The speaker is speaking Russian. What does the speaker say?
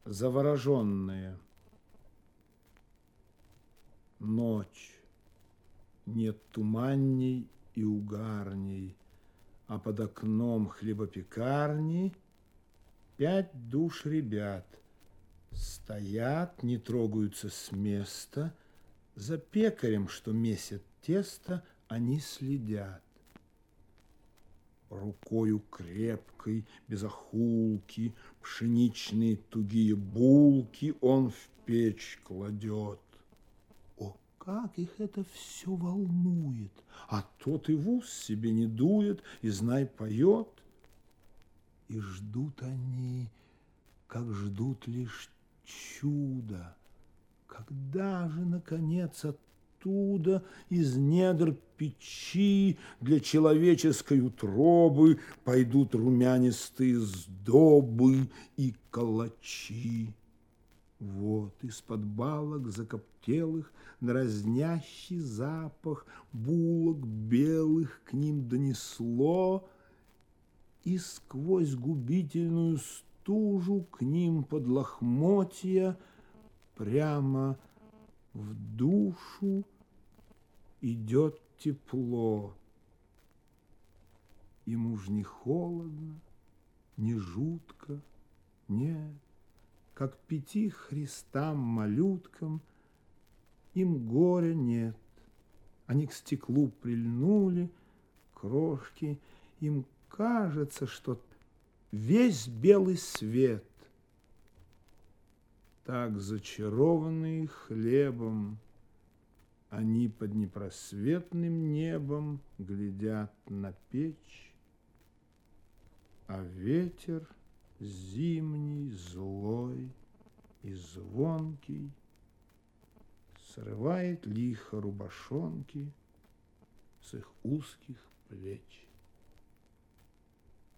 Завороженные. Ночь. Нет туманней и угарней, а под окном хлебопекарни 5 душ ребят стоят, не трогаются с места, за пекарем, что месит тесто, они следят. Рукою крепкой, без охулки, пшеничные тугие булки он в печь кладет. О, как их это все волнует! А тот и в ус себе не дует, и, знай, поет. И ждут они, как ждут лишь чуда. Когда же, наконец, оттуда из недр печи для человеческой утробы пойдут румянистые сдобы и калачи? Вот из-под балок закоптелых дразнящий запах булок белых к ним донесло, и сквозь губительную стужу к ним под лохмотья прямо в душу идет тепло. Им уж не холодно, не жутко, нет, как 5 Христам-малюткам, им горя нет. Они к стеклу прильнули, крошки, им кажется, что весь белый свет. Так зачарованные хлебом, они под непросветным небом глядят на печь, а ветер зимний, злой и звонкий срывает лихо рубашонки с их узких плеч.